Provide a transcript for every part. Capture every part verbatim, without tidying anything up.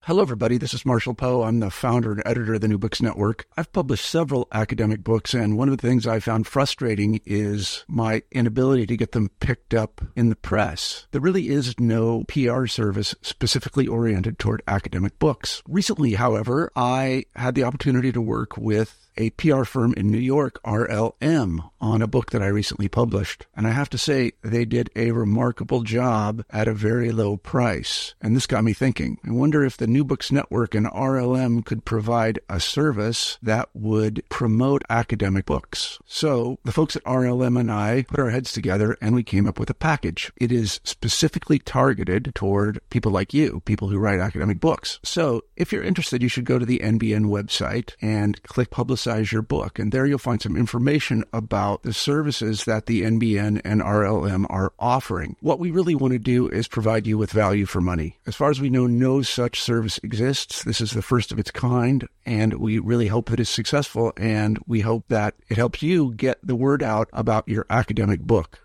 Hello, everybody. This is Marshall Poe. I'm the founder and editor of the New Books Network. I've published several academic books, and one of the things I found frustrating is my inability to get them picked up in the press. There really is no P R service specifically oriented toward academic books. Recently, however, I had the opportunity to work with a P R firm in New York, R L M, on a book that I recently published. And I have to say, they did a remarkable job at a very low price. And this got me thinking. I wonder if the New Books Network and R L M could provide a service that would promote academic books. So the folks at R L M and I put our heads together and we came up with a package. It is specifically targeted toward people like you, people who write academic books. So if you're interested, you should go to the N B N website and click Publicize your book. And there you'll find some information about the services that the N B N and R L M are offering. What we really want to do is provide you with value for money. As far as we know, no such service exists. This is the first of its kind, and we really hope that it's successful, and we hope that it helps you get the word out about your academic book.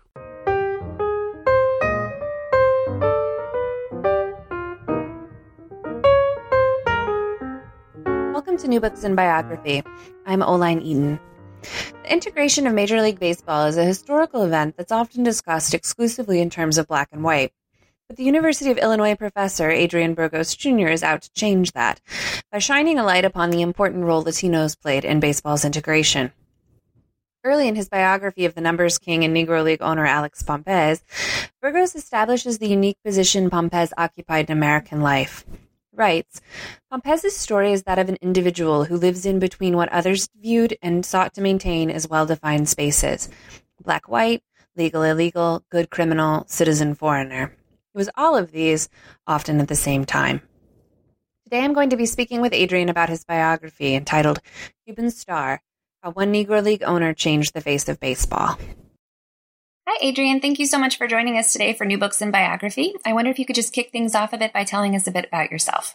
Welcome to New Books in Biography. I'm Oline Eaton. The integration of Major League Baseball is a historical event that's often discussed exclusively in terms of black and white. But the University of Illinois professor Adrian Burgos Junior is out to change that by shining a light upon the important role Latinos played in baseball's integration. Early in his biography of the numbers king and Negro League owner Alex Pompez, Burgos establishes the unique position Pompez occupied in American life. Writes, Pompez's story is that of an individual who lives in between what others viewed and sought to maintain as well-defined spaces. Black-white, legal-illegal, good criminal, citizen-foreigner. It was all of these, often at the same time. Today I'm going to be speaking with Adrian about his biography entitled Cuban Star, How One Negro League Owner Changed the Face of Baseball. Hi, Adrian. Thank you so much for joining us today for New Books in Biography. I wonder if you could just kick things off a bit by telling us a bit about yourself.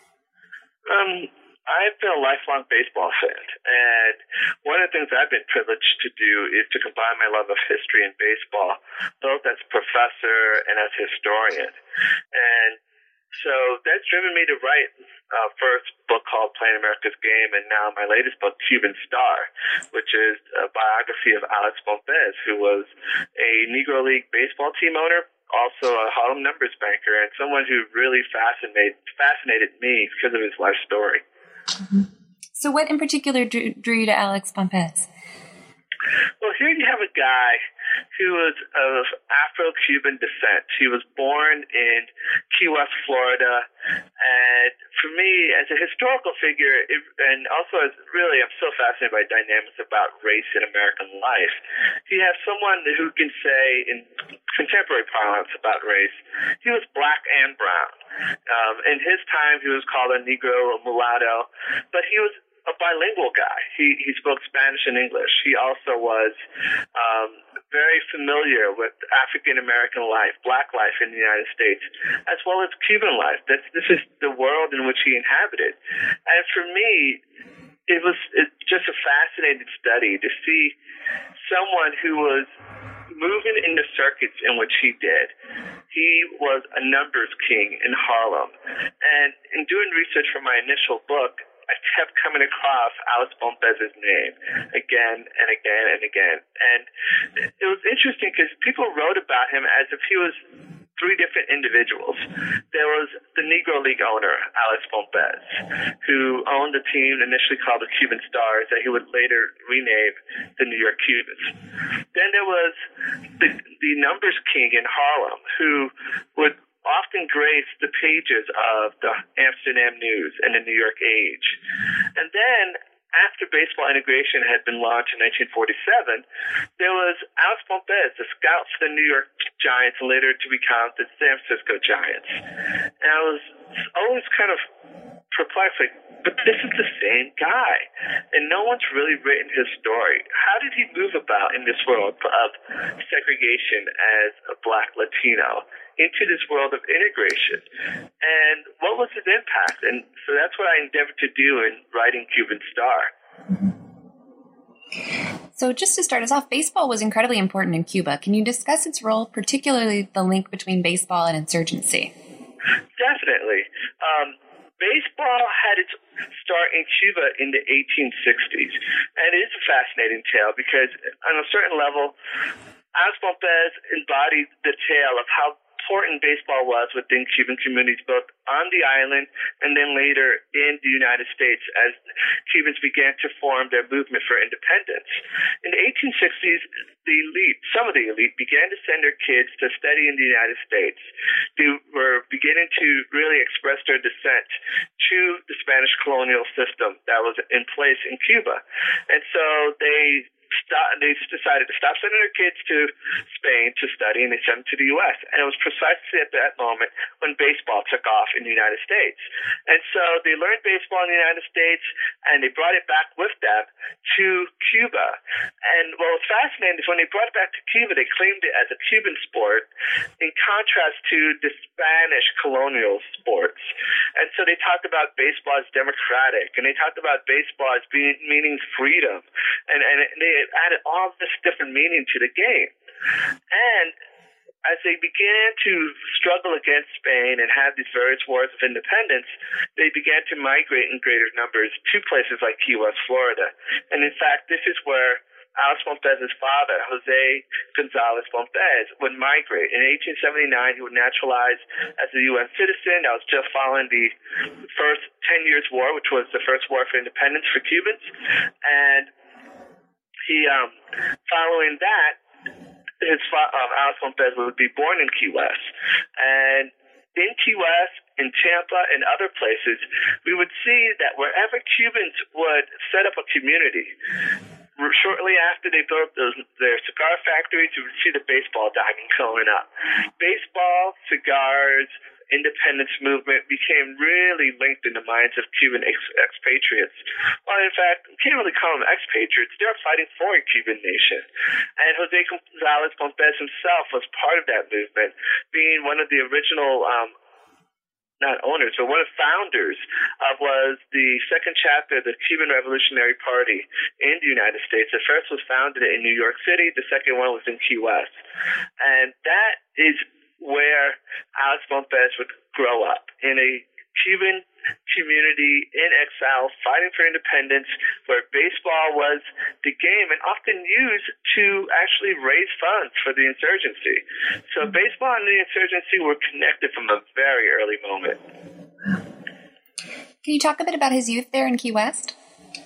Um, I've been a lifelong baseball fan, and one of the things I've been privileged to do is to combine my love of history and baseball, both as professor and as historian. And so that's driven me to write uh, first book called Playing America's Game, and now my latest book, Cuban Star, which is a biography of Alex Pompez, who was a Negro League baseball team owner, also a Harlem numbers banker, and someone who really fascinated fascinated me because of his life story. Mm-hmm. So what in particular drew, drew you to Alex Pompez? Well, here you have a guy who was of Afro-Cuban descent. He was born in Key West, Florida, and for me, as a historical figure, it, and also as really, I'm so fascinated by dynamics about race in American life. You have someone who can say, in contemporary parlance about race, he was black and brown. Um, in his time, he was called a Negro, a mulatto, but he was a bilingual guy. He he spoke Spanish and English. He also was um, very familiar with African American life, black life in the United States, as well as Cuban life. This this is the world in which he inhabited. And for me, it was it's just a fascinating study to see someone who was moving in the circuits in which he did. He was a numbers king in Harlem. And in doing research for my initial book, I kept coming across Alex Pompez's name again and again and again. And it was interesting because people wrote about him as if he was three different individuals. There was the Negro League owner, Alex Pompez, who owned a team initially called the Cuban Stars that he would later rename the New York Cubans. Then there was the, the numbers king in Harlem, who would often graced the pages of the Amsterdam News and the New York Age. And then, after baseball integration had been launched in nineteen forty-seven, there was Alex Pompez, the scout for the New York Giants, and later to become the San Francisco Giants. And I was always kind of perplexed, like, but this is the same guy, and no one's really written his story. How did he move about in this world of segregation as a black Latino into this world of integration? And what was his impact? And so that's what I endeavored to do in writing Cuban Star. So just to start us off, baseball was incredibly important in Cuba. Can you discuss its role, particularly the link between baseball and insurgency? Definitely. Um, baseball had its start in Cuba in the eighteen sixties, and it is a fascinating tale because on a certain level, Alex Pompez embodied the tale of how important baseball was within Cuban communities, both on the island and then later in the United States as Cubans began to form their movement for independence. In the eighteen sixties, the elite, some of the elite, began to send their kids to study in the United States. They were beginning to really express their dissent to the Spanish colonial system that was in place in Cuba. And so they Stop, they decided to stop sending their kids to Spain to study, and they sent them to the U S. And it was precisely at that moment when baseball took off in the United States. And so they learned baseball in the United States, and they brought it back with them to Cuba. And what was fascinating is when they brought it back to Cuba, they claimed it as a Cuban sport in contrast to the Spanish colonial sports. And so they talked about baseball as democratic, and they talked about baseball as being meaning freedom. And, and they added all this different meaning to the game. And as they began to struggle against Spain and have these various wars of independence, they began to migrate in greater numbers to places like Key West, Florida. And in fact, this is where Alex Pompez's father, Jose Gonzalez Pompez, would migrate. In eighteen seventy-nine, he would naturalize as a U S citizen. That was just following the first ten years war, which was the first war for independence for Cubans. And He, um, following that, his fa- um, Alex Pompez would be born in Key West. And in Key West, in Tampa, and other places, we would see that wherever Cubans would set up a community, shortly after they built those, their cigar factories, you would see the baseball diamond going up. Baseball, cigars, independence movement became really linked in the minds of Cuban ex- expatriates. Well, in fact, you can't really call them expatriates. They're fighting for a Cuban nation. And Jose Gonzalez Pompez himself was part of that movement, being one of the original um, not owners, but one of the founders of was the second chapter of the Cuban Revolutionary Party in the United States. The first was founded in New York City. The second one was in Key West. And that is where Alex Pompez would grow up, in a Cuban community in exile, fighting for independence, where baseball was the game and often used to actually raise funds for the insurgency. So baseball and the insurgency were connected from a very early moment. Can you talk a bit about his youth there in Key West?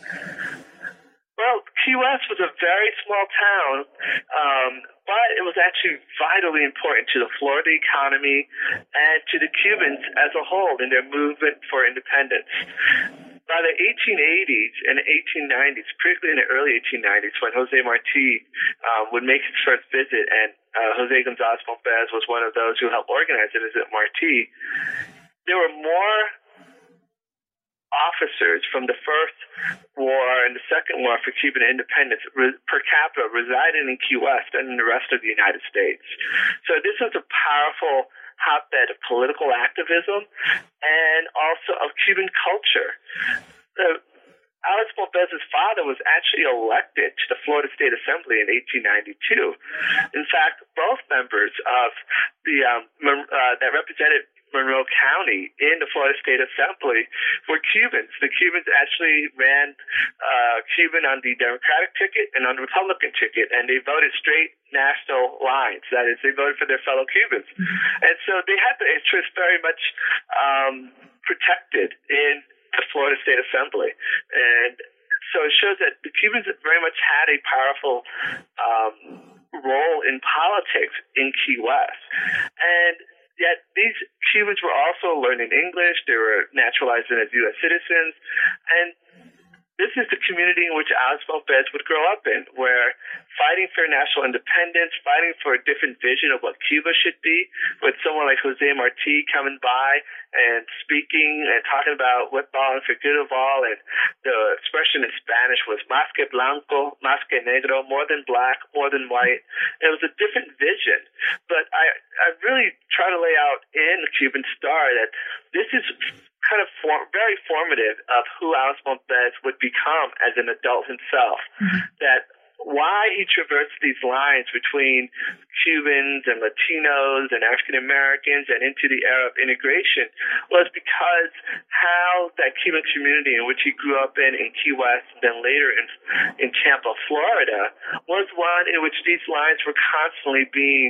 Well, Key West was a very small town, um, but it was actually vitally important to the Florida economy and to the Cubans as a whole in their movement for independence. By the eighteen eighties and eighteen nineties, particularly in the early eighteen nineties, when Jose Marti um, would make his first visit, and uh, Jose Gonzalez Pompez was one of those who helped organize it, visit Marti, there were more officers from the first war and the second war for Cuban independence re- per capita residing in Key West than in the rest of the United States. So this was a powerful hotbed of political activism and also of Cuban culture. Uh, Alex Pompez's father was actually elected to the Florida State Assembly in eighteen ninety-two. In fact, both members of the um, uh, that represented Monroe County in the Florida State Assembly were Cubans. The Cubans actually ran uh, Cuban on the Democratic ticket and on the Republican ticket, and they voted straight national lines. That is, they voted for their fellow Cubans. And so they had the interest very much um, protected in the Florida State Assembly. And so it shows that the Cubans very much had a powerful um, role in politics in Key West. And yet these Cubans were also learning English. They were naturalizing as U S citizens. And this is the community in which Alex Pompez would grow up in, where fighting for national independence, fighting for a different vision of what Cuba should be, with someone like Jose Marti coming by and speaking and talking about what ball and for good of all, and the expression in Spanish was más que blanco, más que negro, more than black, more than white. It was a different vision. But I, I really try to lay out in the Cuban Star that this is kind of form, very formative of who Alex Pompez would become as an adult himself. Mm-hmm. That why he traversed these lines between Cubans and Latinos and African Americans and into the era of integration was because how that Cuban community in which he grew up in in Key West and then later in, in Tampa, Florida, was one in which these lines were constantly being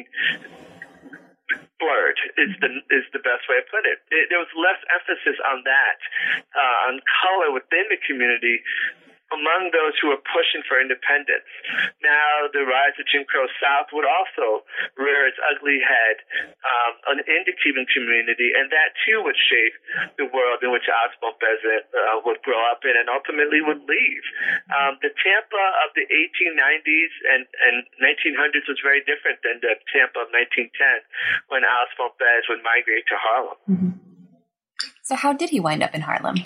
blurred is the is the best way to put it. it there was less emphasis on that, uh, on color within the community among those who were pushing for independence. Now, the rise of Jim Crow South would also rear its ugly head um, in the Cuban community, and that too would shape the world in which Oswald Bezet uh, would grow up in and ultimately would leave. Um, the Tampa of the eighteen nineties and, and nineteen hundreds was very different than the Tampa of nineteen ten when Oswald Bez would migrate to Harlem. Mm-hmm. So how did he wind up in Harlem?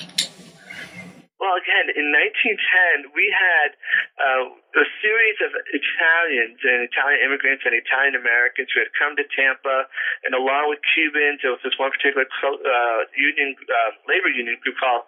Well, again, in nineteen ten, we had uh, a series of Italians and Italian immigrants and Italian Americans who had come to Tampa, and along with Cubans, there was this one particular uh, union, uh, labor union group called,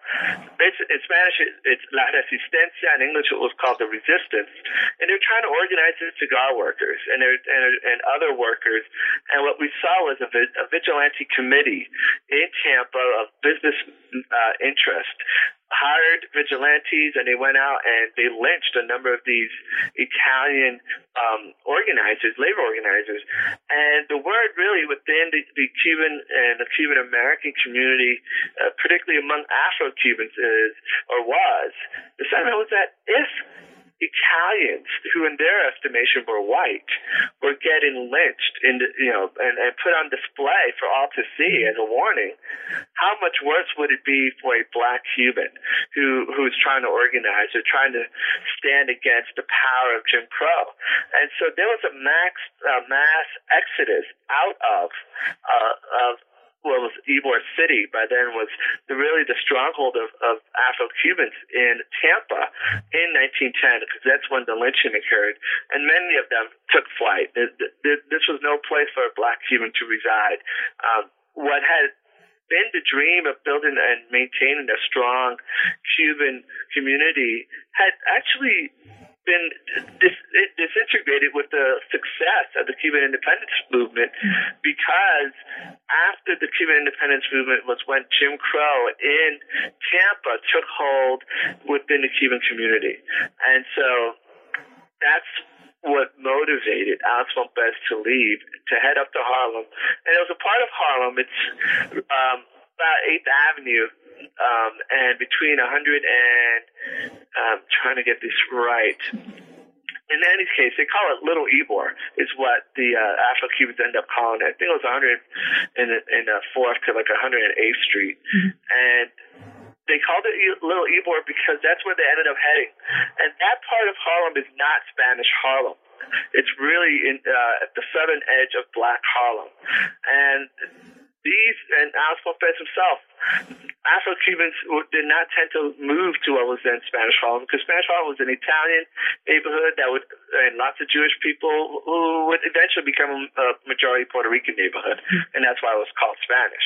in Spanish, it's La Resistencia. In English, it was called the Resistance. And they were trying to organize the cigar workers and, and, and other workers. And what we saw was a, a vigilante committee in Tampa of business uh, interest hired vigilantes, and they went out and they lynched a number of these Italian um, organizers, labor organizers. And the word really within the, the Cuban and the Cuban American community, uh, particularly among Afro-Cubans, is or was the sentiment was that if Italians, who in their estimation were white, were getting lynched in the, you know, and, and put on display for all to see as a warning, how much worse would it be for a black Cuban who who's trying to organize or trying to stand against the power of Jim Crow? And so there was a max uh, mass exodus out of uh, of what was Ybor City by then was the, really the stronghold of, of Afro-Cubans in Tampa in nineteen ten, because that's when the lynching occurred, and many of them took flight. This was no place for a black Cuban to reside. Um, what had been the dream of building and maintaining a strong Cuban community had actually been dis- disintegrated with the success of the Cuban independence movement, because after the Cuban independence movement was when Jim Crow in Tampa took hold within the Cuban community. And so that's what motivated Oswald Bez to leave, to head up to Harlem. And it was a part of Harlem, it's um, about eighth Avenue, Um, and between one hundred and, um, trying to get this right, in any case, they call it Little Ybor, is what the uh, Afro-Cubans end up calling it. I think it was one hundred and fourth to like one hundred eighth Street. Mm-hmm. And they called it Little Ybor because that's where they ended up heading. And that part of Harlem is not Spanish Harlem. It's really in, uh, at the southern edge of Black Harlem. And these, and Oswald Bez himself, Afro-Cubans did not tend to move to what was then Spanish Harlem, because Spanish Harlem was an Italian neighborhood that would, and lots of Jewish people who would eventually become a majority Puerto Rican neighborhood, and that's why it was called Spanish.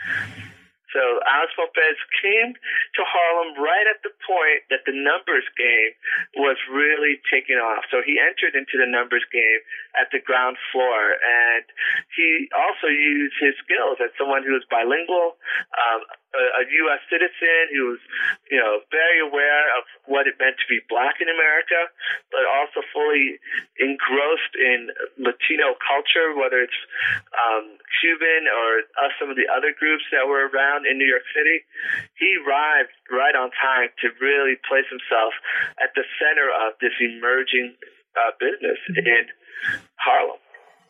So Oswald Bez came to Harlem right at the point that the numbers game was really taking off. So he entered into the numbers game at the ground floor, and he also used his skills as someone who was bilingual, um, a, a U S citizen who was, you know, very aware of what it meant to be black in America, but also fully engrossed in Latino culture, whether it's um, Cuban or uh, some of the other groups that were around in New York City. He arrived right on time to really place himself at the center of this emerging uh, business in Harlem.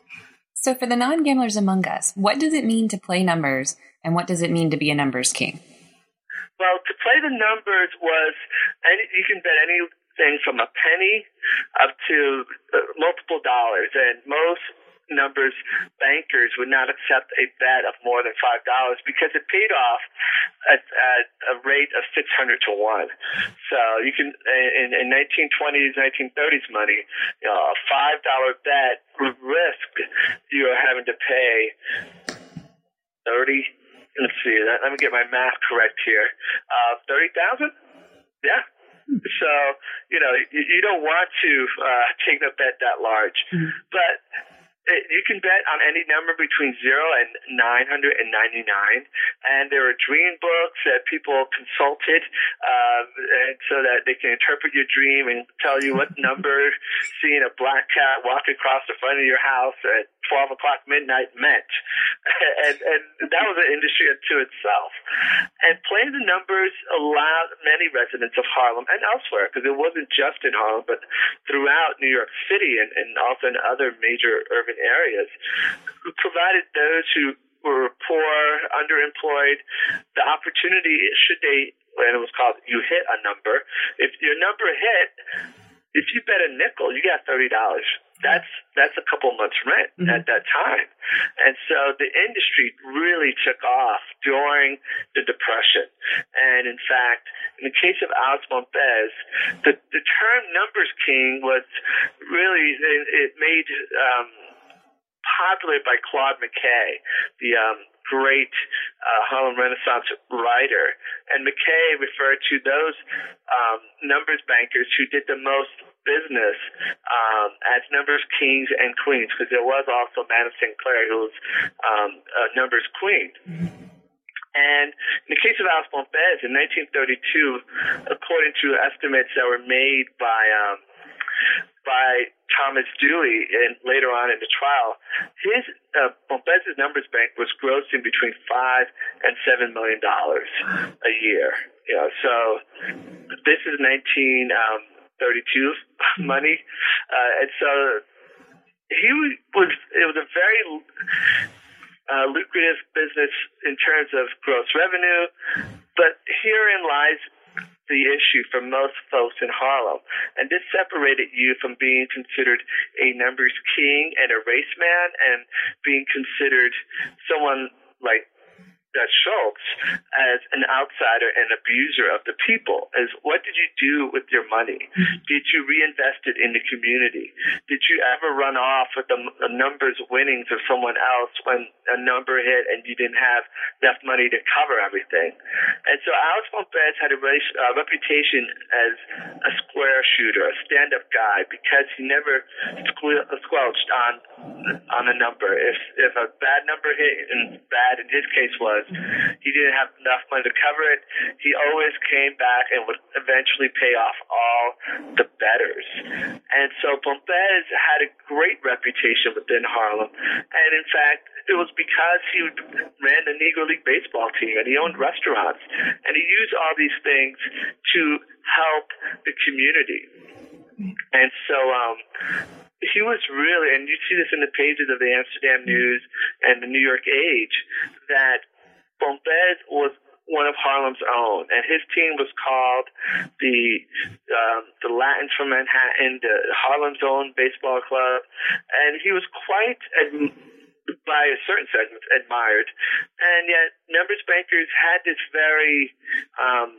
So for the non-gamblers among us, what does it mean to play numbers, and what does it mean to be a numbers king? Well, to play the numbers was, any, you can bet anything from a penny up to uh, multiple dollars, and most numbers bankers would not accept a bet of more than five dollars because it paid off at, at a rate of six hundred to one. So you can, in, in nineteen twenties, nineteen thirties money, you know, a five dollar bet would risk you having to pay thirty. Let's see. Let, let me get my math correct here. Uh, thirty thousand. Yeah. So you know, you, you don't want to uh, take a bet that large. Mm-hmm. But you can bet on any number between zero and nine hundred ninety-nine, and there are dream books that people consulted, um, and so that they can interpret your dream and tell you what number seeing a black cat walk across the front of your house at twelve o'clock midnight meant. and, and that was an industry unto itself. And playing the numbers allowed many residents of Harlem and elsewhere, because it wasn't just in Harlem, but throughout New York City and, and also in other major urban areas, who provided those who were poor, underemployed, the opportunity, should they, and it was called, you hit a number. If your number hit, if you bet a nickel, you got thirty dollars. That's that's a couple months' rent mm-hmm. at that time. And so the industry really took off during the Depression. And in fact, in the case of Alex Montez, the, the term numbers king was really, it, it made um, popular by Claude McKay, the um, great uh, Harlem Renaissance writer. And McKay referred to those um, numbers bankers who did the most business um, as numbers kings and queens, because there was also Madame Sinclair, who was um, a numbers queen. And in the case of Alex Montez, in nineteen thirty-two, according to estimates that were made by um, by Thomas Dewey and later on in the trial, his uh, Montez's numbers bank was grossing between five and seven million dollars a year. You know, so this is nineteen thirty-two money, uh, and so he was. It was a very uh, lucrative business in terms of gross revenue, but herein lies the issue for most folks in Harlem. And this separated you from being considered a numbers king and a race man and being considered someone like Dutch Schultz as an outsider and abuser of the people. Is what did you do with your money? Did you reinvest it in the community? Did you ever run off with the, the numbers winnings of someone else when a number hit and you didn't have enough money to cover everything? And so Alex Montez had a race, uh, reputation as a square shooter, a stand-up guy, because he never squel- squelched on on a number. If if a bad number hit, and bad in his case was he didn't have enough money to cover it, he always came back and would eventually pay off all the bettors. And so Montez had a great reputation within Harlem. And in fact, it was because he ran the Negro League baseball team and he owned restaurants. And he used all these things to help the community. And so um, he was really, and you see this in the pages of the Amsterdam News and the New York Age, that Montez was one of Harlem's own, and his team was called the um, the Latins from Manhattan, the Harlem's own baseball club, and he was quite ad- by a certain segment admired, and yet numbers bankers had this very um,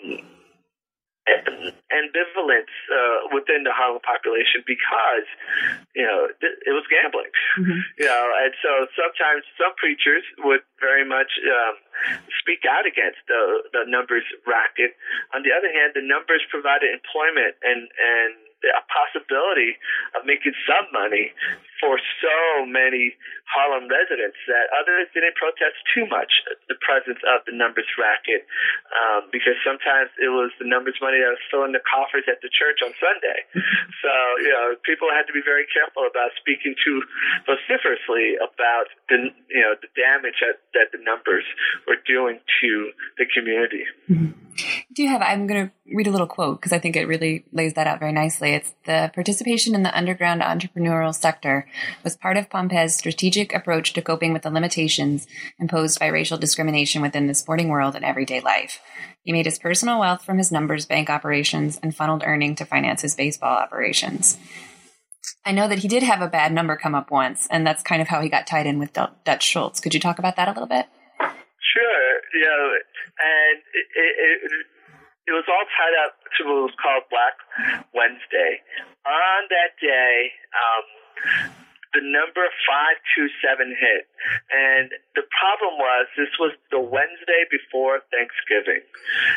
ambivalence uh, within the Harlem population because, you know, th- it was gambling, mm-hmm. you know, and so sometimes some preachers would very much um, speak out against the, the numbers racket. On the other hand, the numbers provided employment and, and a possibility of making some money for so many Harlem residents that others didn't protest too much the presence of the numbers racket, um, because sometimes it was the numbers money that was filling the coffers at the church on Sunday. So, you know, people had to be very careful about speaking too vociferously about the, you know, the damage that, that the numbers were doing to the community. Mm-hmm. Do you have, I'm going to read a little quote because I think it really lays that out very nicely. It's the participation in the underground entrepreneurial sector was part of Pompez's strategic approach to coping with the limitations imposed by racial discrimination within the sporting world and everyday life. He made his personal wealth from his numbers bank operations and funneled earning to finance his baseball operations. I know that he did have a bad number come up once, and that's kind of how he got tied in with Dutch Schultz. Could you talk about that a little bit? Sure, you know, and it, it, it, it was all tied up to what was called Black Wednesday. On that day, um, the number five two seven hit, and the problem was this was the Wednesday before Thanksgiving, and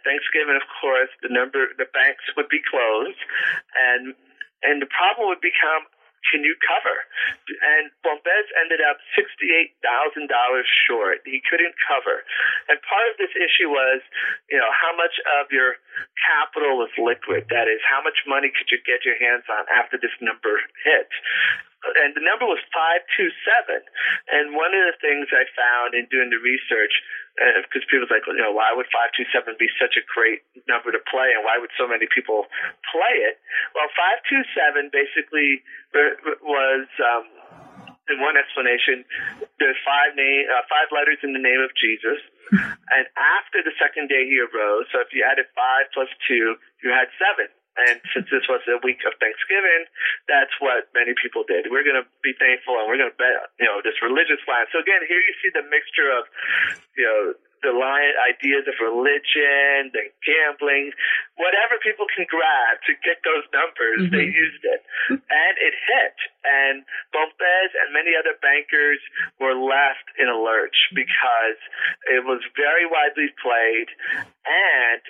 Thanksgiving, of course, the number the banks would be closed, and and the problem would become, can you cover? And Bombez ended up sixty-eight thousand dollars short. He couldn't cover. And part of this issue was, you know, how much of your capital was liquid? That is, how much money could you get your hands on after this number hit? And the number was five two seven. And one of the things I found in doing the research, because uh, people was like, you know, why would five two seven be such a great number to play, and why would so many people play it? Well, five two seven basically was, um, in one explanation, there's five name, uh, five letters in the name of Jesus, and after the second day he arose, so if you added five plus two, you had seven. And since this was a week of Thanksgiving, that's what many people did. We're going to be thankful, and we're going to bet, you know, this religious line. So again, here you see the mixture of, you know, the line ideas of religion, the gambling, whatever people can grab to get those numbers, mm-hmm. they used it. And it hit. And Bombez and many other bankers were left in a lurch because it was very widely played, and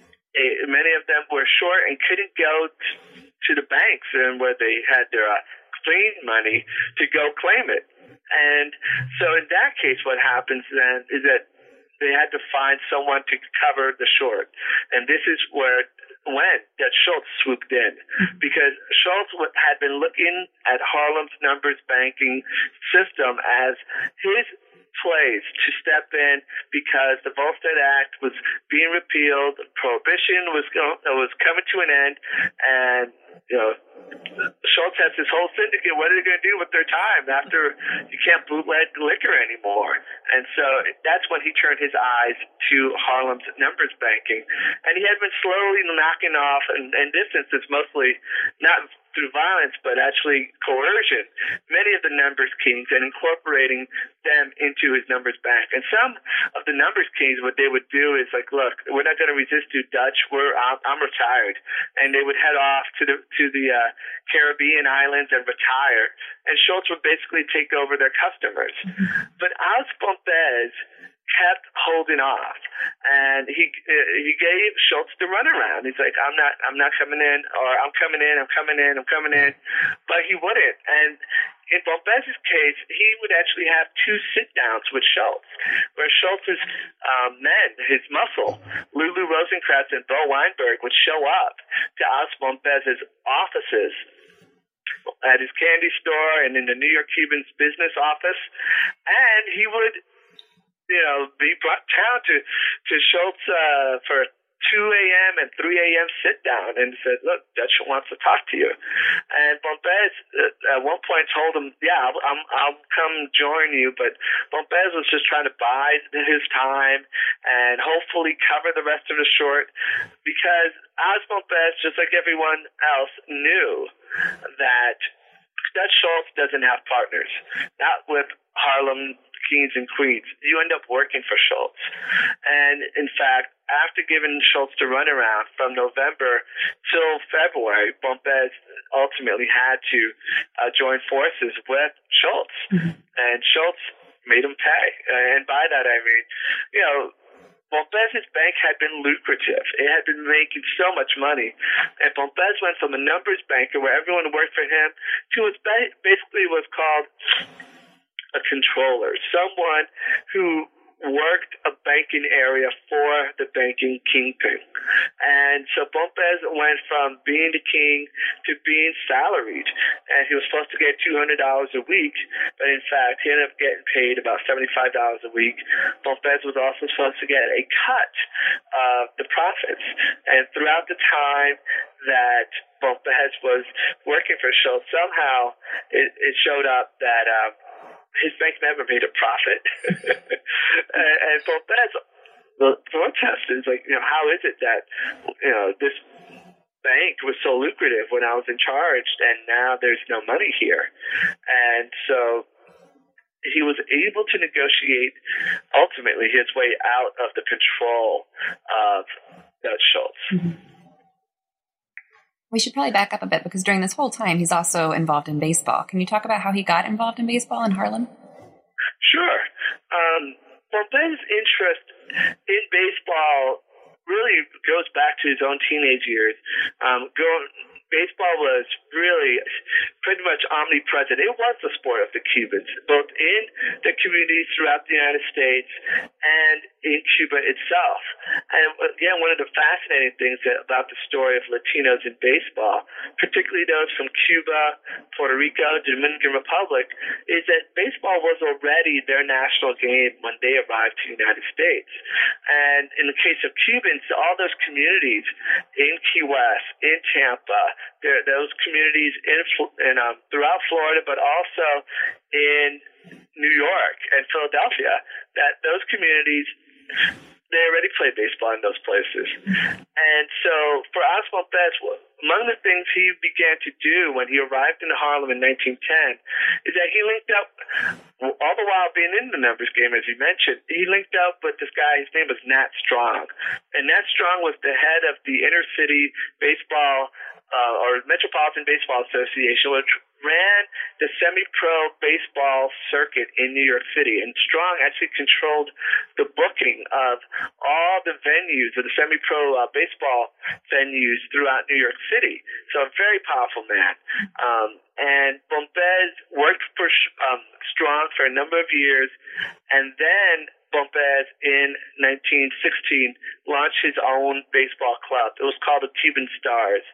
It, many of them were short and couldn't go t- to the banks and where they had their uh, clean money to go claim it. And so in that case, what happens then is that they had to find someone to cover the short. And this is where when that Schultz swooped in, because Schultz had been looking at Harlem's numbers banking system as his place to step in, because the Volstead Act was being repealed, prohibition was go, was coming to an end, and you know Schultz has this whole syndicate. What are they going to do with their time after you can't bootleg liquor anymore? And so that's when he turned his eyes to Harlem's numbers banking, and he had been slowly knocking off, and, and this instance mostly not through violence, but actually coercion, many of the numbers kings and incorporating them into his numbers bank. And some of the numbers kings, what they would do is like, look, we're not going to resist you, Dutch. We're I'm, I'm retired, and they would head off to the to the uh, Caribbean islands and retire. And Schultz would basically take over their customers. But Alex Bombez kept holding off, and he he gave Schultz the runaround. He's like, I'm not I'm not coming in, or I'm coming in, I'm coming in, I'm coming in, but he wouldn't. And in Bombez's case, he would actually have two sit-downs with Schultz, where Schultz's um, men, his muscle, Lulu Rosenkranz and Bo Weinberg, would show up to Alex Bombez's offices at his candy store and in the New York Cuban's business office, and he would, you know, be brought down to, to Schultz uh, for two a.m. and three a.m. sit down and said, look, Dutch wants to talk to you. And Bombez uh, at one point told him, yeah, I'll, I'm, I'll come join you. But Bombez was just trying to buy his time and hopefully cover the rest of the short, because Alex Bombez, just like everyone else, knew that Dutch Schultz doesn't have partners, not with Harlem Kings and Queens. You end up working for Schultz. And in fact, after giving Schultz the runaround from November till February, Bombez ultimately had to uh, join forces with Schultz. Mm-hmm. And Schultz made him pay. And by that I mean, you know, Bombez's bank had been lucrative. It had been making so much money. And Bombez went from a numbers banker where everyone worked for him to what basically was called a controller, someone who worked a banking area for the banking kingpin. And so Bombez went from being the king to being salaried. And he was supposed to get two hundred dollars a week, but in fact, he ended up getting paid about seventy-five dollars a week. Bombez was also supposed to get a cut of the profits. And throughout the time that Bombez was working for Schultz, somehow it, it showed up that um, his bank never made a profit. and, and Bombez, the protest is like, you know, how is it that, you know, this bank was so lucrative when I was in charge, and now there's no money here? And so he was able to negotiate, ultimately, his way out of the control of Dutch Schultz. Mm-hmm. We should probably back up a bit, because during this whole time, he's also involved in baseball. Can you talk about how he got involved in baseball in Harlem? Sure. Um, Bombez's interest in baseball really goes back to his own teenage years. Um, going, baseball was really pretty much omnipresent. It was the sport of the Cubans, both in the communities throughout the United States and in Cuba itself. And again, one of the fascinating things about the story of Latinos in baseball, particularly those from Cuba, Puerto Rico, Dominican Republic, is that baseball was already their national game when they arrived to the United States. And in the case of Cubans, all those communities in Key West, in Tampa, there, those communities in, in um, throughout Florida, but also in New York and Philadelphia, that those communities, they already played baseball in those places. And so for Oswald Bez, among the things he began to do when he arrived in Harlem in nineteen ten is that he linked up, all the while being in the numbers game, as you mentioned, he linked up with this guy, his name was Nat Strong. And Nat Strong was the head of the Inner City Baseball uh, or Metropolitan Baseball Association, which ran the semi-pro baseball circuit in New York City. And Strong actually controlled the booking of all the venues, of the semi-pro uh, baseball venues throughout New York City. So a very powerful man. Um, and Bombez worked for um, Strong for a number of years, and then Bombez in nineteen sixteen launched his own baseball club. It was called the Cuban Stars.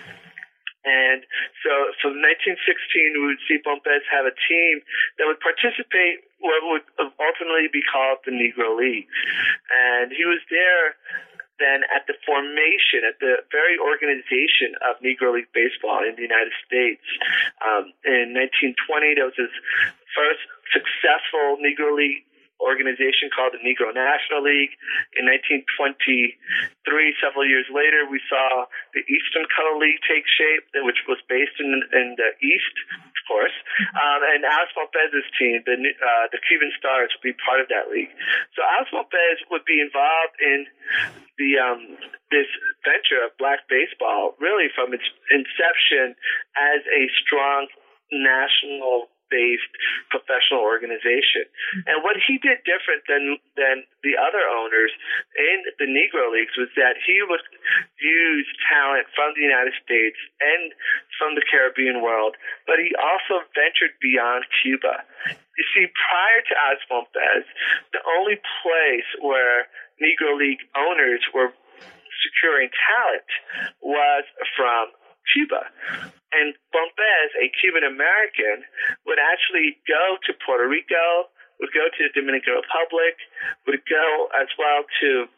And so from nineteen sixteen, we would see Bombez have a team that would participate what would ultimately be called the Negro Leagues. And he was there then at the formation, at the very organization of Negro League Baseball in the United States. Um, in nineteen twenty, there was his first successful Negro League organization called the Negro National League. In nineteen twenty-three, several years later, we saw the Eastern Color League take shape, which was based in, in the East, of course. Um, and Oswald Bez's team, the uh, the Cuban Stars, would be part of that league. So Oswald Bez would be involved in the um, this venture of black baseball, really from its inception as a strong national based professional organization. And what he did different than than the other owners in the Negro Leagues was that he would use talent from the United States and from the Caribbean world, but he also ventured beyond Cuba. You see, prior to Oswald Bez, the only place where Negro League owners were securing talent was from Cuba. And Bombez, a Cuban American, would actually go to Puerto Rico, would go to the Dominican Republic, would go as well to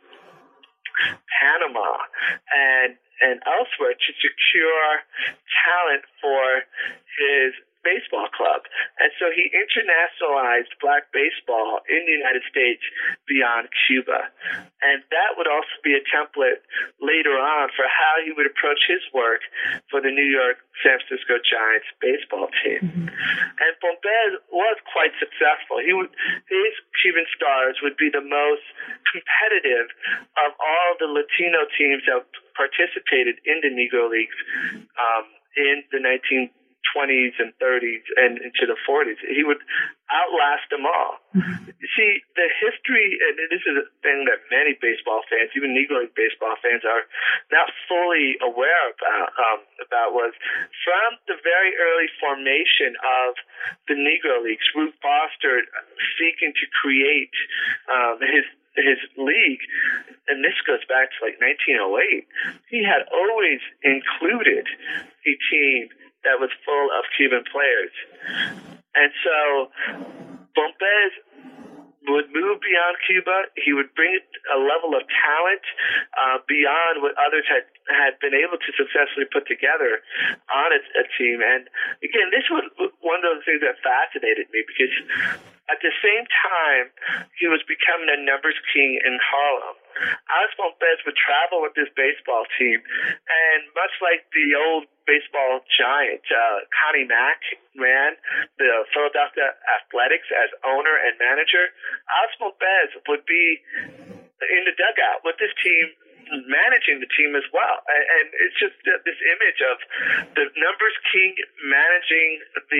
Panama and and elsewhere to secure talent for his baseball club. And so he internationalized black baseball in the United States beyond Cuba. And that would also be a template later on for how he would approach his work for the New York San Francisco Giants baseball team. Mm-hmm. And Bombez was quite successful. He would, his Cuban Stars would be the most competitive of all the Latino teams that participated in the Negro Leagues um, in the nineteen twenties and thirties and into the forties. He would outlast them all. Mm-hmm. You see, the history, and this is a thing that many baseball fans, even Negro League baseball fans, are not fully aware about, um, about was from the very early formation of the Negro Leagues, Ruth Foster seeking to create um, his his league, and this goes back to like nineteen oh eight, he had always included a team that was full of Cuban players. And so Bombez would move beyond Cuba. He would bring a level of talent uh, beyond what others had, had been able to successfully put together on a, a team. And again, this was one of those things that fascinated me, because at the same time he was becoming a numbers king in Harlem, Oswald Bez would travel with this baseball team, and much like the old baseball giant, uh, Connie Mack ran the Philadelphia Athletics as owner and manager, Oswald Bez would be in the dugout with this team, managing the team as well. And, and it's just uh, this image of the numbers king managing the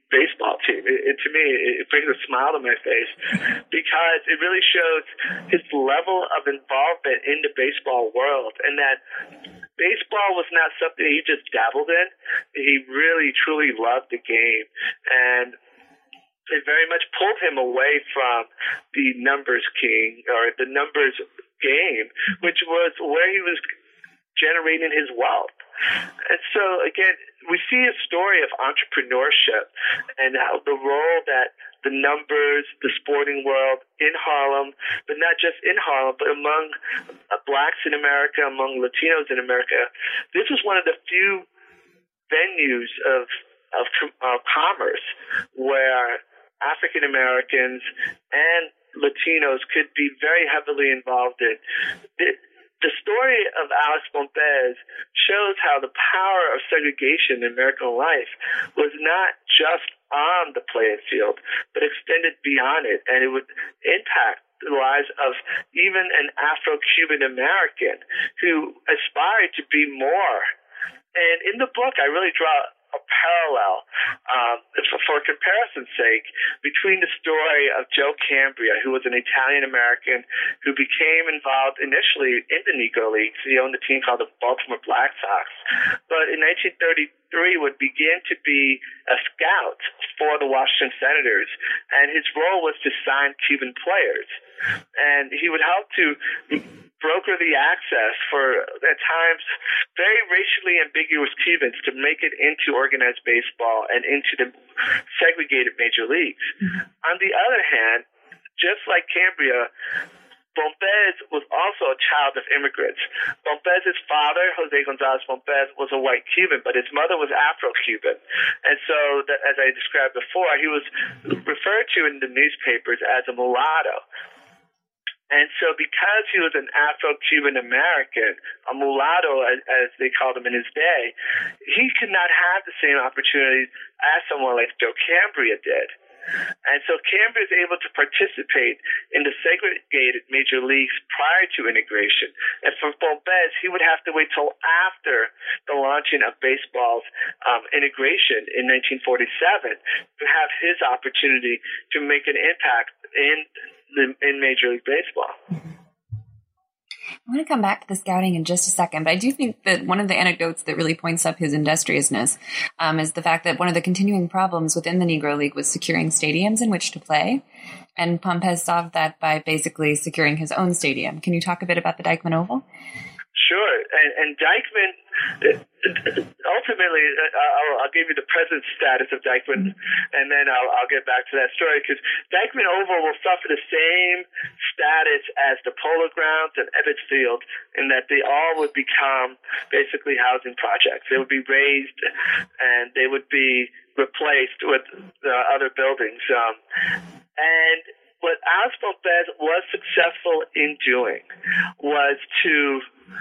baseball team. It, it, to me, it brings a smile to my face because it really shows his level of involvement in the baseball world, and that baseball was not something he just dabbled in. He really, truly loved the game, and it very much pulled him away from the numbers king or the numbers game, which was where he was generating his wealth. And so, again, we see a story of entrepreneurship and how the role that the numbers, the sporting world in Harlem, but not just in Harlem, but among uh, blacks in America, among Latinos in America. This was one of the few venues of, of uh, commerce where African Americans and Latinos could be very heavily involved in. The, the story of Alex Pompez shows how the power of segregation in American life was not just on the playing field, but extended beyond it, and it would impact the lives of even an Afro-Cuban American who aspired to be more. And in the book, I really draw a parallel, um, for, for comparison's sake, between the story of Joe Cambria, who was an Italian-American who became involved initially in the Negro Leagues. He owned a team called the Baltimore Black Sox. But in nineteen thirty-three would begin to be a scout for the Washington Senators, and his role was to sign Cuban players. And he would help to broker the access for, at times, very racially ambiguous Cubans to make it into organized baseball and into the segregated major leagues. Mm-hmm. On the other hand, just like Cambria, Pompez was also a child of immigrants. Pompez's father, Jose Gonzalez Pompez, was a white Cuban, but his mother was Afro-Cuban. And so, that, as I described before, he was referred to in the newspapers as a mulatto. And so because he was an Afro-Cuban American, a mulatto as, as they called him in his day, he could not have the same opportunities as someone like Joe Cambria did. And so Cambria is able to participate in the segregated major leagues prior to integration. And for Pompez, he would have to wait till after the launching of baseball's um, integration in nineteen forty-seven to have his opportunity to make an impact in in Major League Baseball. I want to come back to the scouting in just a second, but I do think that one of the anecdotes that really points up his industriousness um, is the fact that one of the continuing problems within the Negro League was securing stadiums in which to play, and Pompez solved that by basically securing his own stadium. Can you talk a bit about the Dyckman Oval? Sure, and, and Dyckman, ultimately, I'll, I'll give you the present status of Dyckman, and then I'll, I'll get back to that story, because Dyckman Oval will suffer the same status as the Polo Grounds and Ebbets Field, in that they all would become basically housing projects. They would be raised, and they would be replaced with uh, other buildings. Um, and what Alex Pompez was successful in doing was to,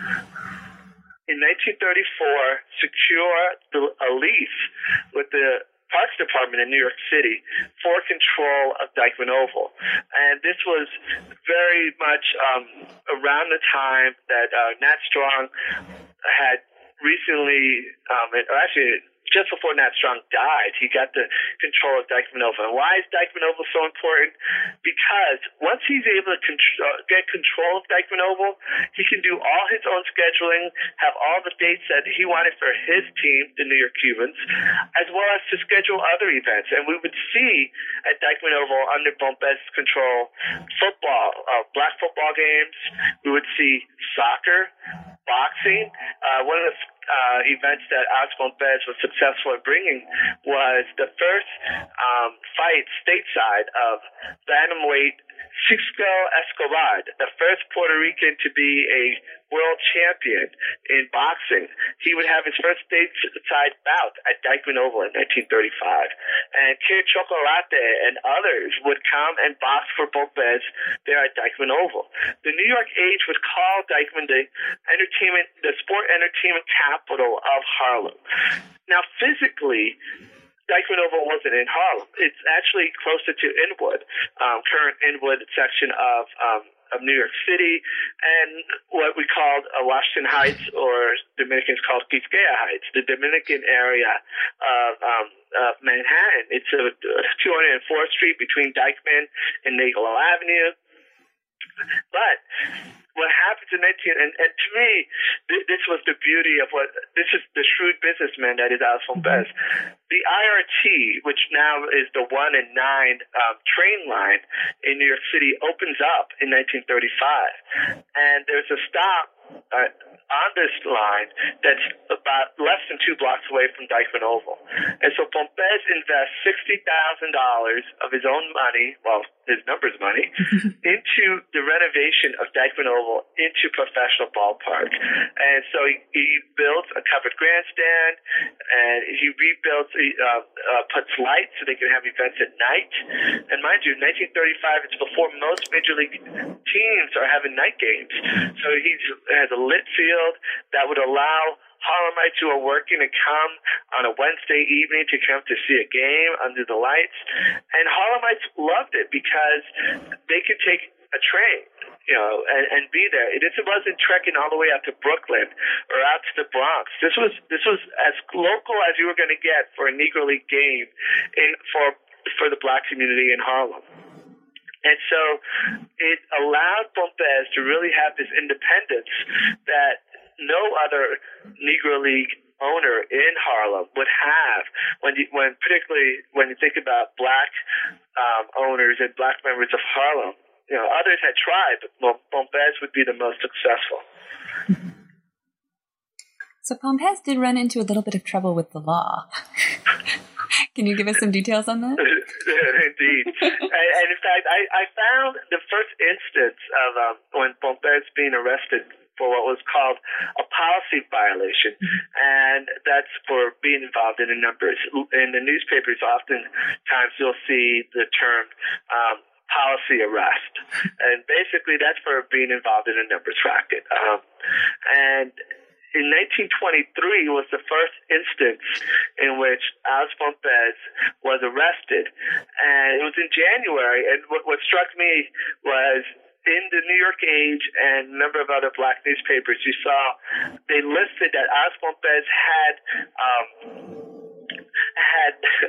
in nineteen thirty-four, secure the, a lease with the Parks Department in New York City for control of Dyckman Oval. And this was very much um, around the time that uh, Nat Strong had recently, um, or actually just before Nat Strong died, he got the control of Dyckman Oval. And why is Dyckman Oval so important? Because once he's able to control, get control of Dyckman Oval, he can do all his own scheduling, have all the dates that he wanted for his team, the New York Cubans, as well as to schedule other events. And we would see at Dyckman Oval, under Pompez's control, football, uh, black football games. We would see soccer, boxing. Uh, one of the uh, events that Alex Pompez was successful in bringing was the first um, fight stateside of bantamweight Sixto Escobar, the first Puerto Rican to be a world champion in boxing. He would have his first stateside bout at Dyckman Oval in nineteen thirty-five. And Kid Chocolate and others would come and box for Pompez there at Dyckman Oval. The New York Age would call Dyckman the entertainment, the sport entertainment capital of Harlem. Now, physically, Dyckman Oval wasn't in Harlem. It's actually closer to Inwood, um, current Inwood section of um, of New York City and what we called uh, Washington Heights, or Dominicans called Quisqueya Heights, the Dominican area of, um, of Manhattan. It's a two hundred fourth Street between Dyckman and Nagel Avenue. But what happens in nineteen and, and to me, th- this was the beauty of what this is the shrewd businessman that is Alex Pompez. The I R T, which now is the one and nine um, train line in New York City, opens up in nineteen thirty-five, and there's a stop uh, on this line that's about less than two blocks away from Dyckman Oval. And so Pompez invests sixty thousand dollars of his own money, well, his numbers money, into the renovation of Dyckman Oval into professional ballpark. And so he, he builds a covered grandstand, and he rebuilds, he uh, uh, puts lights so they can have events at night. And mind you, nineteen thirty-five, it's before most major league teams are having night games. So he has a lit field that would allow Harlemites who are working to come on a Wednesday evening to come to see a game under the lights. And Harlemites loved it because they could take a train, you know, and, and be there. It wasn't trekking all the way out to Brooklyn or out to the Bronx. This was this was as local as you were going to get for a Negro League game in for for the black community in Harlem. And so it allowed Pompez to really have this independence that no other Negro League owner in Harlem would have when you, when particularly when you think about black um, owners and black members of Harlem. You know, others had tried, but Pompez would be the most successful. So Pompez did run into a little bit of trouble with the law. Can you give us some details on that? Indeed. and, and in fact, I, I found the first instance of um, when Pompez being arrested for what was called a policy violation, and that's for being involved in the numbers. In the newspapers, oftentimes you'll see the term um, policy arrest, and basically that's for being involved in a numbers racket. Um, and in nineteen twenty-three was the first instance in which Alex Pompez was arrested, and it was in January. And what, what struck me was in the New York Age and a number of other black newspapers, you saw they listed that Alex Pompez had um, had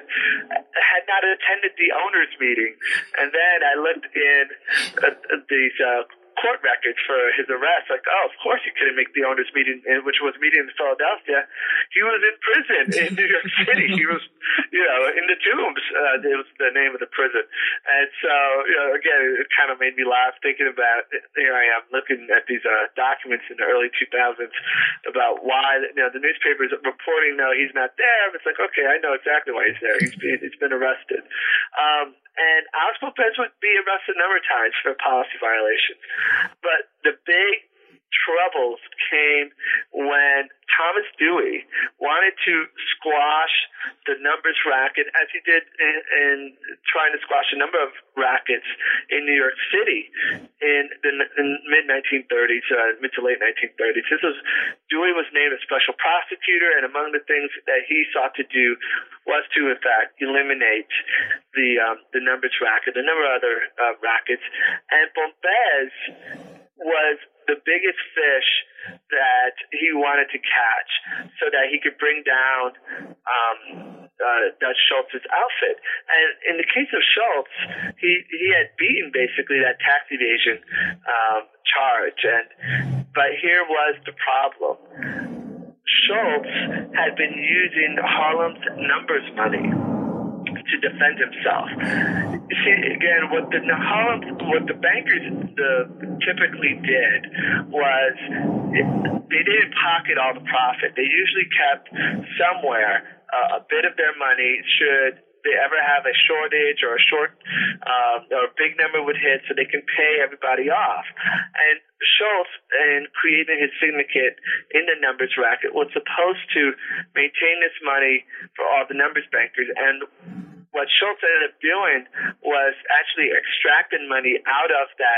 had not attended the owners' meeting, and then I looked in uh, these. Uh, court records for his arrest, like, oh, of course he couldn't make the owners' meeting, which was meeting in Philadelphia. He was in prison in New York City. He was, you know, in the Tombs. Uh, it was the name of the prison. And so, you know, again, it kind of made me laugh thinking about, here I am looking at these uh, documents in the early two thousands about why, you know, the newspapers are reporting, no, he's not there. It's like, okay, I know exactly why he's there. He's been, he's been arrested. Um, And Alex Pompez would be arrested a number of times for policy violations. But the big troubles came when Thomas Dewey wanted to squash the numbers racket, as he did in, in trying to squash a number of rackets in New York City in the in mid nineteen thirties, uh, mid to late nineteen thirties. This was Dewey was named a special prosecutor, and among the things that he sought to do was to, in fact, eliminate the um, the numbers racket, a number of other uh, rackets, and Pompez was the biggest fish that he wanted to catch so that he could bring down um, uh, Dutch Schultz's outfit. And in the case of Schultz, he, he had beaten basically that tax evasion um, charge. And but here was the problem. Schultz had been using Harlem's numbers money to defend himself. See, again, what the Harlem, what the bankers the, typically did was it, they didn't pocket all the profit. They usually kept somewhere uh, a bit of their money should they ever have a shortage or a short um, or a big number would hit, so they can pay everybody off. And Schultz, in creating his syndicate in the numbers racket, was supposed to maintain this money for all the numbers bankers. And what Schultz ended up doing was actually extracting money out of that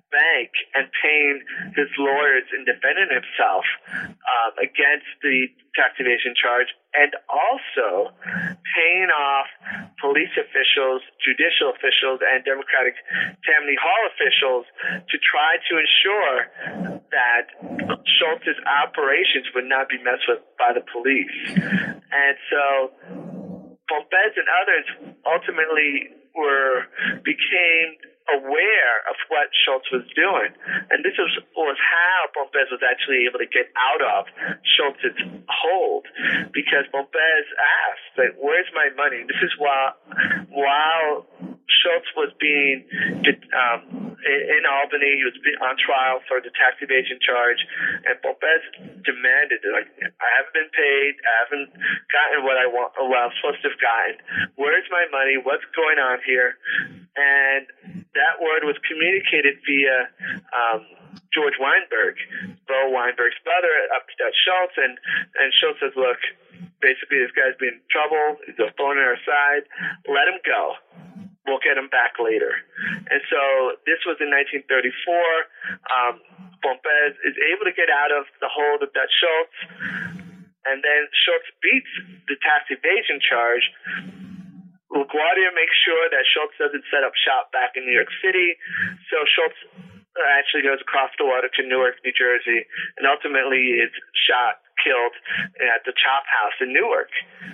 bank and paying his lawyers and defending himself um, against the tax evasion charge, and also paying off police officials, judicial officials, and Democratic Tammany Hall officials to try to ensure that Schultz's operations would not be messed with by the police. And so Pompez and others ultimately were became aware of what Schultz was doing. And this was, was how Pompez was actually able to get out of Schultz's hold, because Pompez asked, like, where's my money? This is while, while Schultz was being um, in Albany. He was on trial for the tax evasion charge, and Pompez demanded, like, I haven't been paid, I haven't gotten what I want, what I'm supposed to have gotten. Where's my money? What's going on here? And that word was communicated via um, George Weinberg, Bo Weinberg's brother, up to Schultz, and, and Schultz says, look, basically this guy's been in trouble, he's a thorn in our side, let him go. We'll get him back later. And so this was in nineteen thirty-four. Um, Pompez is able to get out of the hold of Dutch Schultz, and then Schultz beats the tax evasion charge. LaGuardia makes sure that Schultz doesn't set up shop back in New York City, so Schultz actually goes across the water to Newark, New Jersey, and ultimately is shot, killed at the Chop House in Newark.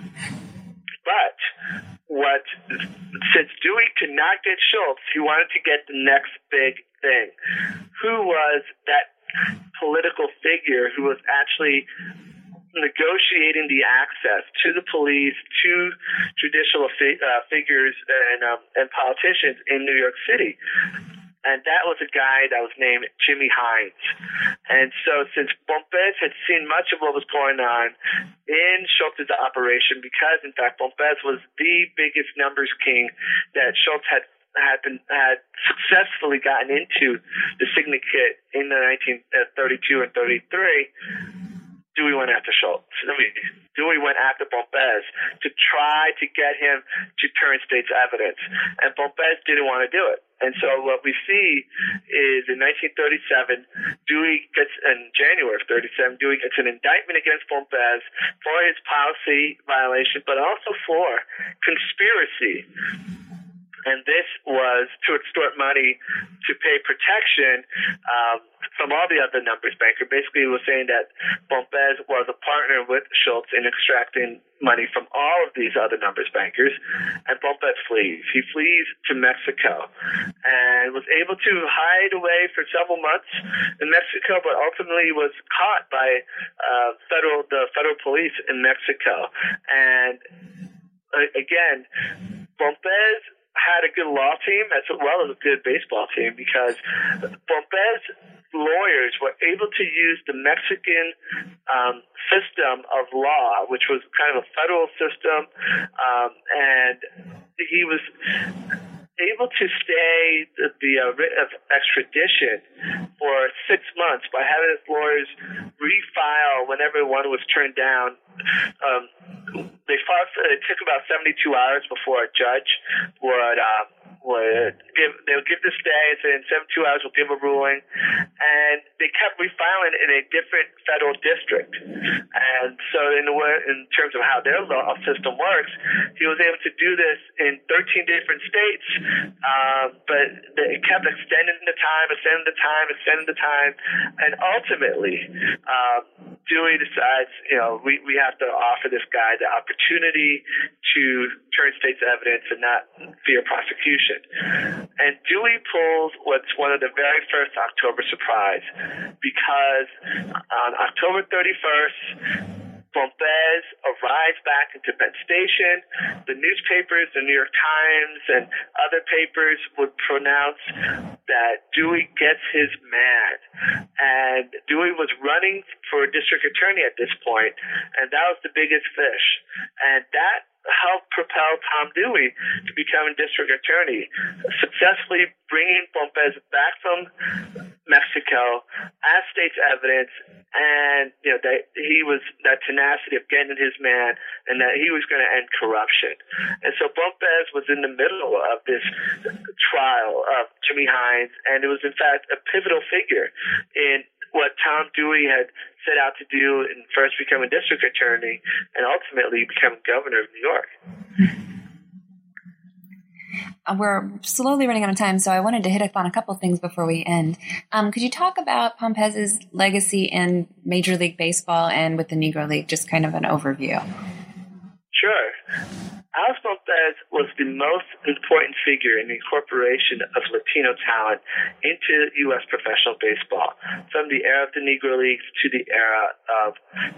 But what, since Dewey could not get Schultz, he wanted to get the next big thing. Who was that political figure who was actually negotiating the access to the police, to judicial fi- uh, figures and um, and politicians in New York City? And that was a guy that was named Jimmy Hines. And so since Pompez had seen much of what was going on in Schultz's operation, because, in fact, Pompez was the biggest numbers king that Schultz had had been had successfully gotten into the syndicate in the nineteen thirty-two and thirty-three, Dewey went after Schultz. I mean, Dewey went after Pompez to try to get him to turn state's evidence. And Pompez didn't want to do it. And so what we see is in nineteen thirty-seven, Dewey gets, in January of thirty-seven, Dewey gets an indictment against Pompez for his policy violation, but also for conspiracy. And this was to extort money to pay protection um, from all the other numbers bankers. Basically, it was saying that Pompez was a partner with Schultz in extracting money from all of these other numbers bankers. And Pompez flees. He flees to Mexico and was able to hide away for several months in Mexico, but ultimately was caught by uh, federal the federal police in Mexico. And uh, again, Pompez had a good law team as well as a good baseball team, because Pompez lawyers were able to use the Mexican um, system of law, which was kind of a federal system, um, and he was able to stay the, the uh, writ of extradition for six months by having his lawyers refile whenever one was turned down. Um, they fought. It took about seventy-two hours before a judge would um, would give. They would give the stay, and say in seventy-two hours we'll give a ruling. And they kept refiling in a different federal district. And so, in the way, in terms of how their law system works, he was able to do this in thirteen different states. Um, but it kept extending the time, extending the time, extending the time, and ultimately, um, Dewey decides, you know, we we have to offer this guy the opportunity to turn state's evidence and not fear prosecution. And Dewey pulls what's one of the very first October surprise, because on October thirty-first, Pompez arrives back into Penn Station. The newspapers, the New York Times and other papers would pronounce that Dewey gets his man. And Dewey was running for district attorney at this point, and that was the biggest fish. And that helped propel Tom Dewey to become a district attorney, successfully bringing Pompez back from Mexico as state's evidence, and you know that he was that tenacity of getting his man, and that he was going to end corruption. And so Pompez was in the middle of this trial of Jimmy Hines, and it was in fact a pivotal figure in what Tom Dewey had set out to do in first becoming district attorney and ultimately becoming governor of New York. We're slowly running out of time, so I wanted to hit up on a couple things before we end. Um, could you talk about Pompez's legacy in Major League Baseball and with the Negro League, just kind of an overview? Sure. Alex Pompez was the most important figure in the incorporation of Latino talent into U S professional baseball, from the era of the Negro Leagues to the era of,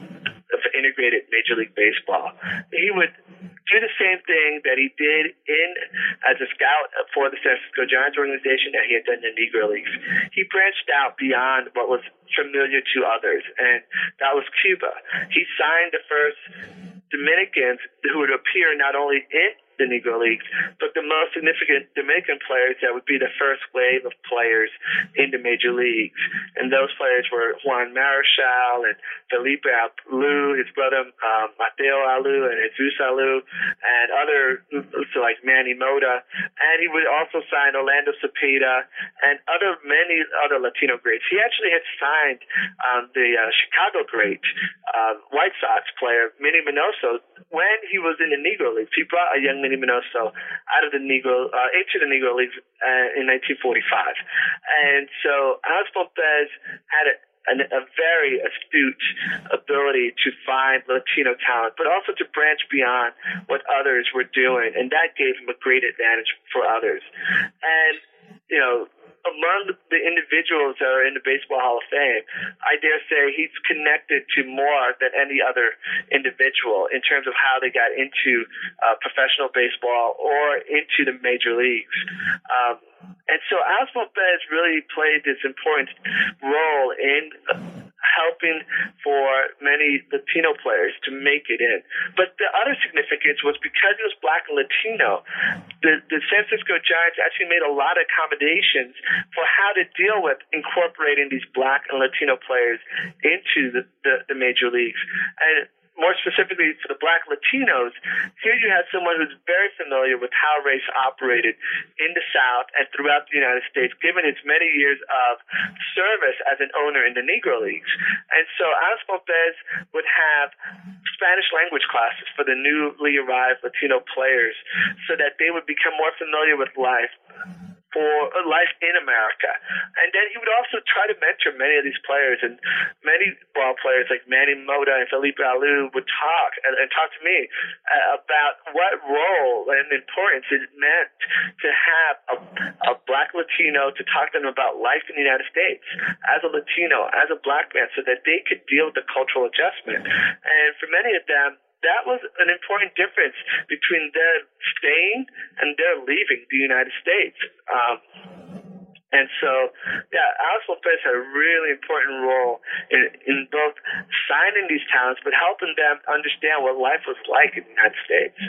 of integrated Major League Baseball. He would do the same thing that he did in as a scout for the San Francisco Giants organization that he had done in the Negro Leagues. He branched out beyond what was familiar to others, and that was Cuba. He signed the first Dominicans who would appear not only in the Negro Leagues, but the most significant Dominican players that would be the first wave of players in the major leagues. And those players were Juan Marichal and Felipe Alou, his brother um, Mateo Alou and Jesus Alou, and other, so like Manny Mota. And he would also sign Orlando Cepeda and other many other Latino greats. He actually had signed um, the uh, Chicago great uh, White Sox player, Minnie Minoso, when he was in the Negro Leagues. He brought a young Minnie Minoso out of the Negro, uh, into the Negro Leagues uh, in nineteen forty-five. And so Alex Pompez had a, an, a very astute ability to find Latino talent, but also to branch beyond what others were doing. And that gave him a great advantage for others. And, you know, among the individuals that are in the Baseball Hall of Fame, I dare say he's connected to more than any other individual in terms of how they got into uh, professional baseball or into the major leagues. Um, and so Alex Pompez really played this important role in helping for many Latino players to make it in. But the other significance was because he was Black and Latino, the, the San Francisco Giants actually made a lot of accommodations for how to deal with incorporating these Black and Latino players into the, the, the major leagues. And more specifically for the Black Latinos, here you had someone who's very familiar with how race operated in the South and throughout the United States, given his many years of service as an owner in the Negro Leagues. And so Alex Pompez would have Spanish language classes for the newly arrived Latino players so that they would become more familiar with life for life in America. And then he would also try to mentor many of these players, and many ball players like Manny Mota and Felipe Alou would talk and, and talk to me uh, about what role and importance it meant to have a, a Black Latino to talk to them about life in the United States as a Latino, as a Black man, so that they could deal with the cultural adjustment. And for many of them, that was an important difference between their staying and their leaving the United States. Um, and so, yeah, Alex Pompez had a really important role in, in both signing these talents, but helping them understand what life was like in the United States.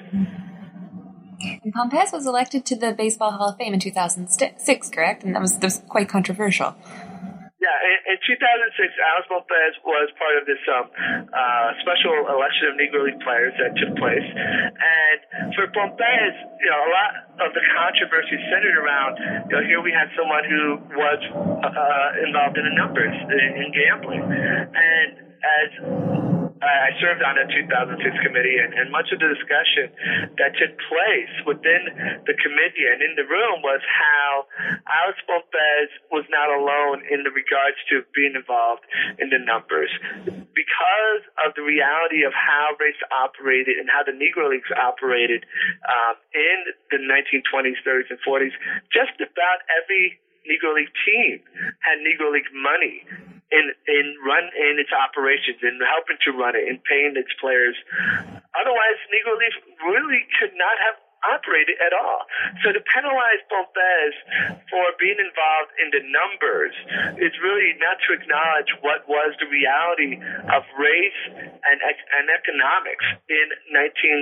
And Pompez was elected to the Baseball Hall of Fame in two thousand six, correct? And that was, that was quite controversial. Yeah, in, in two thousand six, Alex Pompez was part of this um, uh, special election of Negro League players that took place. And for Pompez, you know, a lot of the controversy centered around, you know, here we had someone who was uh, involved in the numbers, in, in gambling. And as I served on the two thousand six committee, and, and much of the discussion that took place within the committee and in the room was how Alex Pompez was not alone in the regards to being involved in the numbers. Because of the reality of how race operated and how the Negro Leagues operated um, in the nineteen twenties, thirties, and forties, just about every Negro League team had Negro League money in in run in its operations, in helping to run it, in paying its players. Otherwise, Negro League really could not have operated at all. So to penalize Pompez for being involved in the numbers is really not to acknowledge what was the reality of race and and economics in nineteen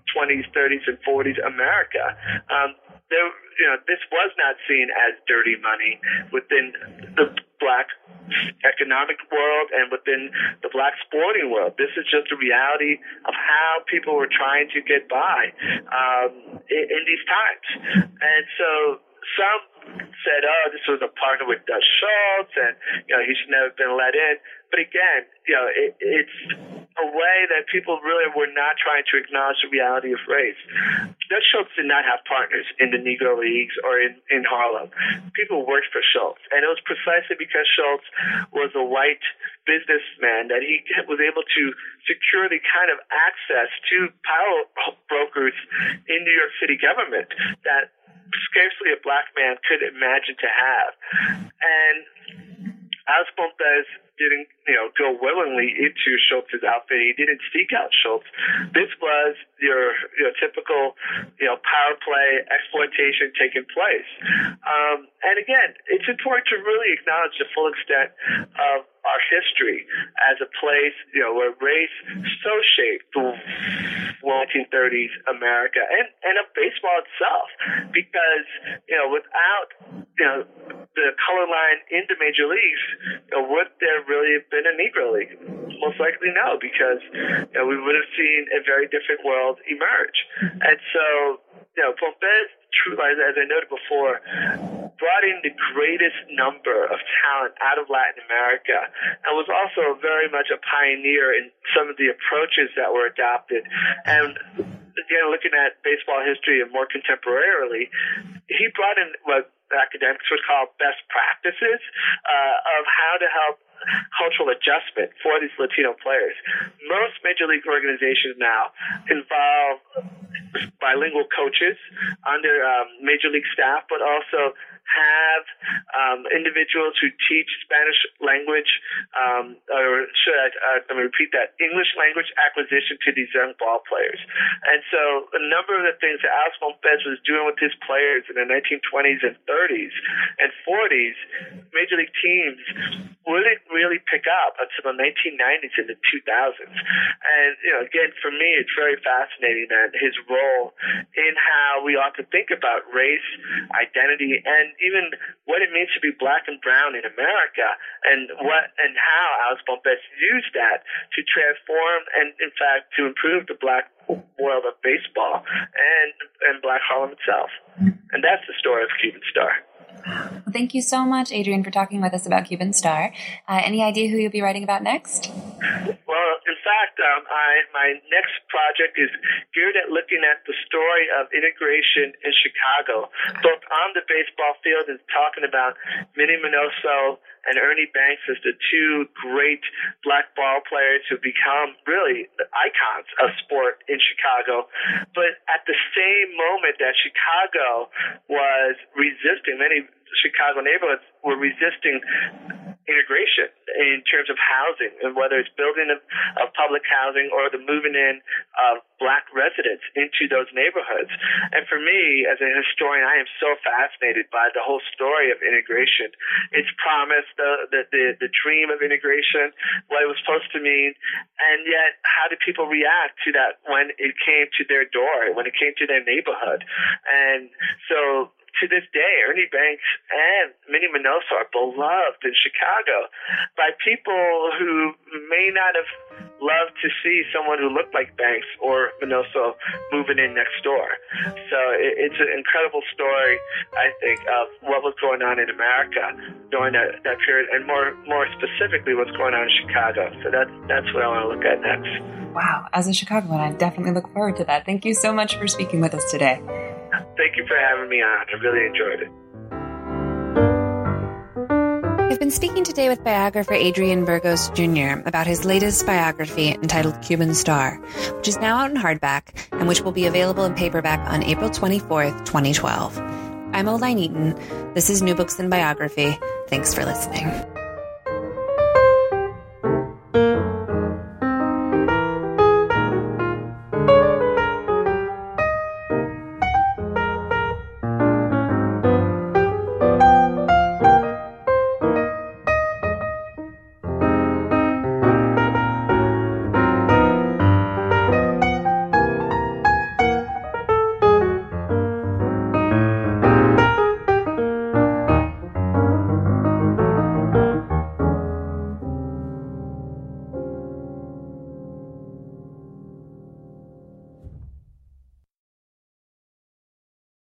twenties, thirties, and forties America. Um, there, you know, this was not seen as dirty money within the black economic world and within the black sporting world. This is just a reality of how people were trying to get by um, in, in these times. And so some said, oh, this was a partner with Dutch Schultz, and you know he should never have been let in. But again, you know, it, it's a way that people really were not trying to acknowledge the reality of race. Dutch Schultz did not have partners in the Negro Leagues or in, in Harlem. People worked for Schultz, and it was precisely because Schultz was a white businessman that he was able to secure the kind of access to power brokers in New York City government that scarcely a black man could imagine to have. And Alice Pompez didn't, you know, go willingly into Schultz's outfit. He didn't seek out Schultz. This was your, your typical, you know, power play exploitation taking place. Um, and again, it's important to really acknowledge the full extent of our history as a place, you know, where race so shaped the nineteen thirties America and, and of baseball itself. Because, you know, without, you know, the color line in the major leagues, you know, would there really have been a Negro League? Most likely no, because, you know, we would have seen a very different world emerge. And so, you know, Pompez, as I noted before, brought in the greatest number of talent out of Latin America and was also very much a pioneer in some of the approaches that were adopted. And again, looking at baseball history and more contemporarily, he brought in what academics would call best practices uh, of how to help cultural adjustment for these Latino players. Most major league organizations now involve bilingual coaches under um, major league staff, but also have um, individuals who teach Spanish language, um, or should I, uh, let me repeat that, English language acquisition to these young ball players. And so a number of the things that Alice Pompez was doing with his players in the nineteen twenties and thirties and forties, major league teams wouldn't really pick up until the nineteen nineties and the two thousands. And, you know, again, for me, it's very fascinating that his role in how we ought to think about race, identity, and even what it means to be black and brown in America, and what and how Alice Pompez used that to transform and, in fact, to improve the black world of baseball and and Black Harlem itself. And that's the story of Cuban Star. Well, thank you so much, Adrian, for talking with us about Cuban Star. Uh, any idea who you'll be writing about next? Well, in fact, um, I, my next project is geared at looking at the story of integration in Chicago, both on the baseball field and talking about Minnie Minoso and Ernie Banks as the two great black ball players who become really icons of sport in Chicago. But at the same moment that Chicago was resisting, many Chicago neighborhoods were resisting integration in terms of housing, and whether it's building of, of public housing or the moving in of black residents into those neighborhoods. And for me, as a historian, I am so fascinated by the whole story of integration. Its promise, the, the, the, the dream of integration, what it was supposed to mean, and yet how did people react to that when it came to their door, when it came to their neighborhood. And so to this day, Ernie Banks and Minnie Minoso are beloved in Chicago by people who may not have loved to see someone who looked like Banks or Minoso moving in next door. So it, it's an incredible story, I think, of what was going on in America during that, that period, and more more specifically what's going on in Chicago. So that's, that's what I want to look at next. Wow. As a Chicagoan, I definitely look forward to that. Thank you so much for speaking with us today. Thank you for having me on. I really enjoyed it. I've been speaking today with biographer Adrian Burgos Junior about his latest biography entitled Cuban Star, which is now out in hardback and which will be available in paperback on April twenty-fourth, twenty twelve. I'm Oline Eaton. This is New Books in Biography. Thanks for listening.